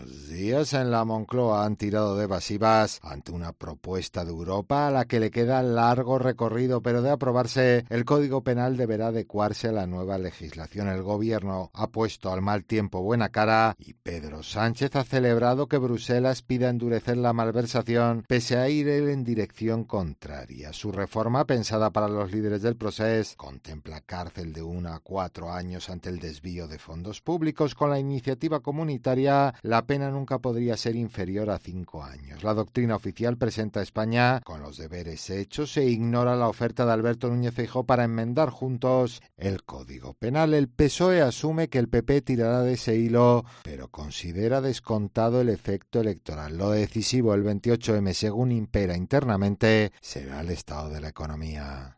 Buenos días. En la Moncloa han tirado de evasivas ante una propuesta de Europa a la que le queda largo recorrido, pero de aprobarse, el Código Penal deberá adecuarse a la nueva legislación. El gobierno ha puesto al mal tiempo buena cara y Pedro Sánchez ha celebrado que Bruselas pida endurecer la malversación pese a ir él en dirección contraria. Su reforma, pensada para los líderes del Procés, contempla cárcel de 1 a 4 años ante el desvío de fondos públicos. Con la iniciativa comunitaria, la pena nunca podría ser inferior a 5 años. La doctrina oficial presenta a España con los deberes hechos e ignora la oferta de Alberto Núñez Feijóo para enmendar juntos el Código Penal. El PSOE asume que el PP tirará de ese hilo, pero considera descontado el efecto electoral. Lo decisivo el 28M, según impera internamente, será el estado de la economía.